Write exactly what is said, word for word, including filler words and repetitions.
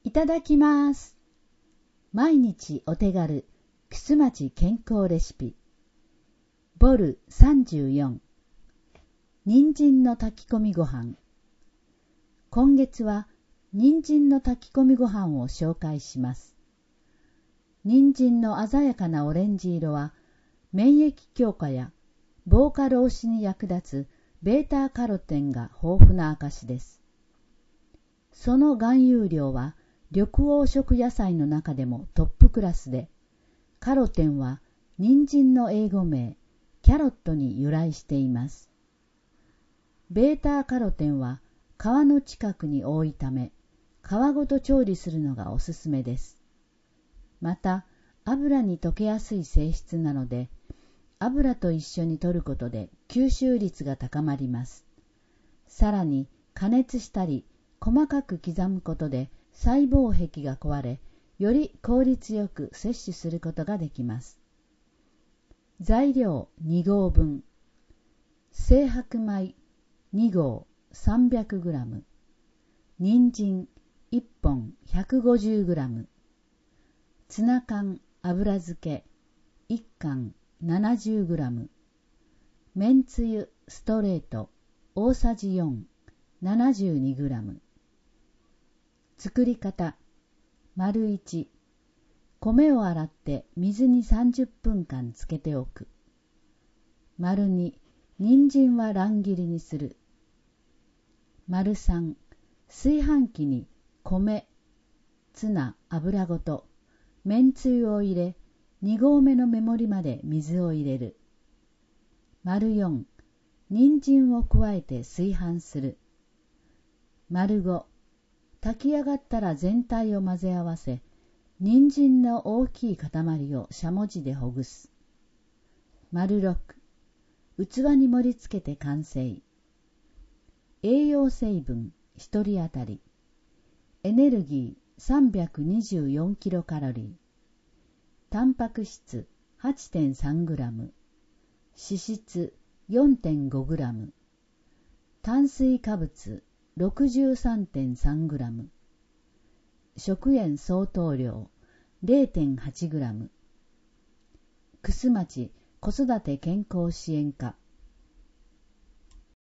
いただきます。毎日お手軽、くすまち健康レシピ。ボルさんじゅうよん。人参の炊き込みご飯。今月は人参の炊き込みご飯を紹介します。人参の鮮やかなオレンジ色は、免疫強化や防過労死に役立つベータカロテンが豊富な証です。その含有量は緑黄色野菜の中でもトップクラスで、カロテンは人参の英語名、キャロットに由来しています。ベータカロテンは皮の近くに多いため、皮ごと調理するのがおすすめです。また、油に溶けやすい性質なので、油と一緒に摂ることで吸収率が高まります。さらに加熱したり細かく刻むことで細胞壁が壊れ、より効率よく摂取することができます。材料に合分。精白米に合 さんびゃくグラム、人参いっぽん ひゃくごじゅうグラム、ツナ缶油漬けいっかんななじゅうグラム、めんつゆストレート大さじよん ななじゅうにグラム。作り方。丸いち、米を洗って水にさんじゅっぷんかんつけておく。丸に、人参は乱切りにする。丸さん、炊飯器に米、ツナ、油ごと、めんつゆを入れ、に合目の目盛りまで水を入れる。丸よん、人参を加えて炊飯する。丸ご、炊き上がったら全体を混ぜ合わせ、人参の大きい塊をしゃもじでほぐす。丸ろく、器に盛り付けて完成。栄養成分ひとり当たり。エネルギーさんびゃくにじゅうよんキロカロリー。タンパク質 はちてんさんグラム、脂質 よんてんごグラム、炭水化物 ろくじゅうさんてんさんグラム、食塩相当量 れいてんはちグラム。くすまち子育て健康支援課